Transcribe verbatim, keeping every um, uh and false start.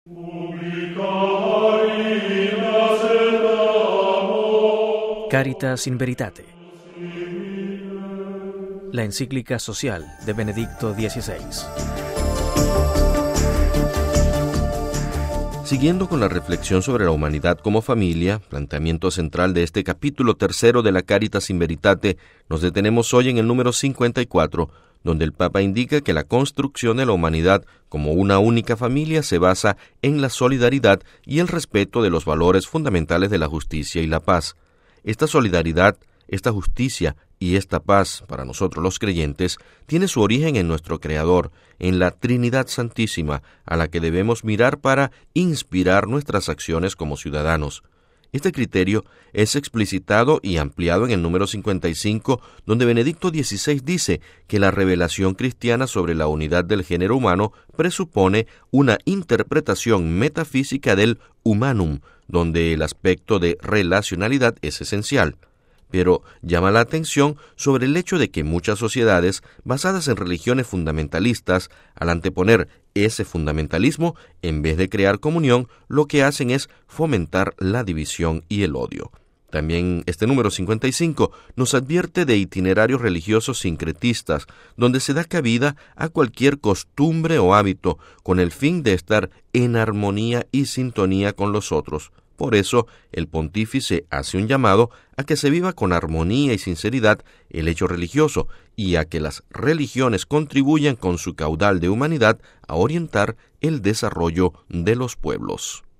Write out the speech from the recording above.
Caritas in Veritate, la encíclica social de Benedicto dieciséis. Siguiendo con la reflexión sobre la humanidad como familia, planteamiento central de este capítulo tercero de la Caritas in Veritate, nos detenemos hoy en el número cincuenta y cuatro, donde el Papa indica que la construcción de la humanidad como una única familia se basa en la solidaridad y el respeto de los valores fundamentales de la justicia y la paz. Esta solidaridad, esta justicia y esta paz, para nosotros los creyentes, tiene su origen en nuestro Creador, en la Trinidad Santísima, a la que debemos mirar para inspirar nuestras acciones como ciudadanos. Este criterio es explicitado y ampliado en el número cincuenta y cinco, donde Benedicto dieciséis dice que la revelación cristiana sobre la unidad del género humano presupone una interpretación metafísica del humanum, donde el aspecto de relacionalidad es esencial. Pero llama la atención sobre el hecho de que muchas sociedades, basadas en religiones fundamentalistas, al anteponer ese fundamentalismo, en vez de crear comunión, lo que hacen es fomentar la división y el odio. También este número cincuenta y cinco nos advierte de itinerarios religiosos sincretistas, donde se da cabida a cualquier costumbre o hábito, con el fin de estar en armonía y sintonía con los otros. Por eso, el pontífice hace un llamado a que se viva con armonía y sinceridad el hecho religioso y a que las religiones contribuyan con su caudal de humanidad a orientar el desarrollo de los pueblos.